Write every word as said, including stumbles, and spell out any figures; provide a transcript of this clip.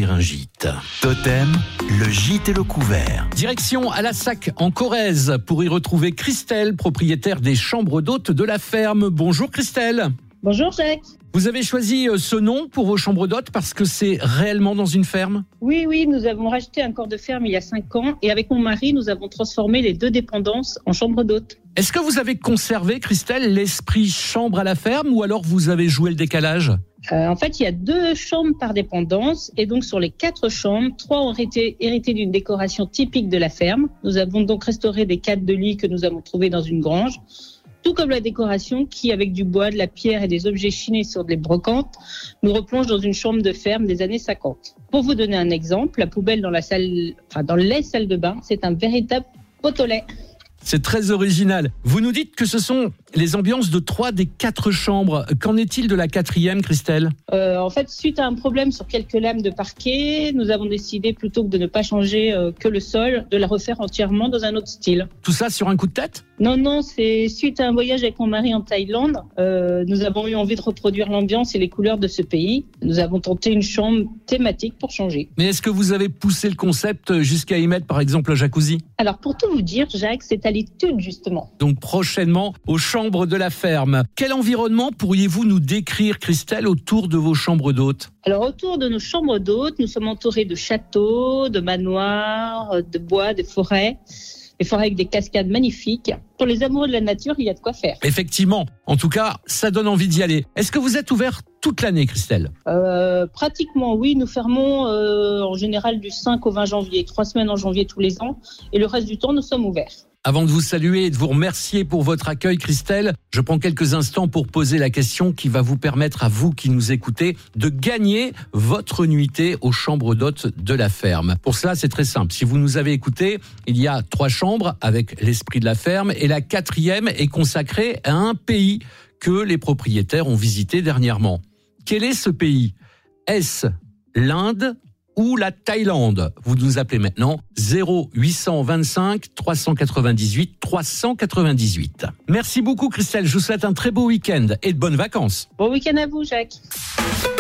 construire un gîte. Totem, le gîte et le couvert. Direction à la Sac en Corrèze pour y retrouver Christelle, propriétaire des chambres d'hôtes de la ferme. Bonjour Christelle. Bonjour Jacques. Vous avez choisi ce nom pour vos chambres d'hôtes parce que c'est réellement dans une ferme ? Oui, oui, nous avons racheté un corps de ferme il y a cinq ans et avec mon mari, nous avons transformé les deux dépendances en chambres d'hôtes. Est-ce que vous avez conservé, Christelle, l'esprit chambre à la ferme ou alors vous avez joué le décalage ? Euh, en fait, il y a deux chambres par dépendance et donc sur les quatre chambres, trois ont été héritées d'une décoration typique de la ferme. Nous avons donc restauré des cadres de lit que nous avons trouvés dans une grange, tout comme la décoration qui, avec du bois, de la pierre et des objets chinés sur des brocantes, nous replonge dans une chambre de ferme des années cinquante. Pour vous donner un exemple, la poubelle dans la salle, enfin dans les salles de bain, c'est un véritable pot au lait. C'est très original. Vous nous dites que ce sont les ambiances de trois des quatre chambres. Qu'en est-il de la quatrième, Christelle ? euh, En fait, suite à un problème sur quelques lames de parquet, nous avons décidé, plutôt que de ne pas changer euh, que le sol, de la refaire entièrement dans un autre style. Tout ça sur un coup de tête ? Non, non, c'est suite à un voyage avec mon mari en Thaïlande. Euh, nous avons eu envie de reproduire l'ambiance et les couleurs de ce pays. Nous avons tenté une chambre thématique pour changer. Mais est-ce que vous avez poussé le concept jusqu'à y mettre, par exemple, un jacuzzi ? Alors, pour tout vous dire, Jacques, c'est à l'étude, justement. Donc, prochainement, aux chambres de la ferme. Quel environnement pourriez-vous nous décrire, Christelle, autour de vos chambres d'hôtes ? Alors, autour de nos chambres d'hôtes, nous sommes entourés de châteaux, de manoirs, de bois, de forêts. Des forêts avec des cascades magnifiques. Pour les amoureux de la nature, il y a de quoi faire. Effectivement. En tout cas, ça donne envie d'y aller. Est-ce que vous êtes ouvert toute l'année, Christelle ? euh, Pratiquement, oui. Nous fermons euh, en général du cinq au vingt janvier. Trois semaines en janvier tous les ans. Et le reste du temps, nous sommes ouverts. Avant de vous saluer et de vous remercier pour votre accueil, Christelle, je prends quelques instants pour poser la question qui va vous permettre à vous qui nous écoutez de gagner votre nuitée aux chambres d'hôtes de la ferme. Pour cela, c'est très simple. Si vous nous avez écoutés, il y a trois chambres avec l'esprit de la ferme et la quatrième est consacrée à un pays que les propriétaires ont visité dernièrement. Quel est ce pays ? Est-ce l'Inde ou la Thaïlande? Vous nous appelez maintenant zéro huit cent vingt-cinq trois cent quatre-vingt-dix-huit trois cent quatre-vingt-dix-huit. Merci beaucoup Christelle, je vous souhaite un très beau week-end et de bonnes vacances. Bon week-end à vous Jacques.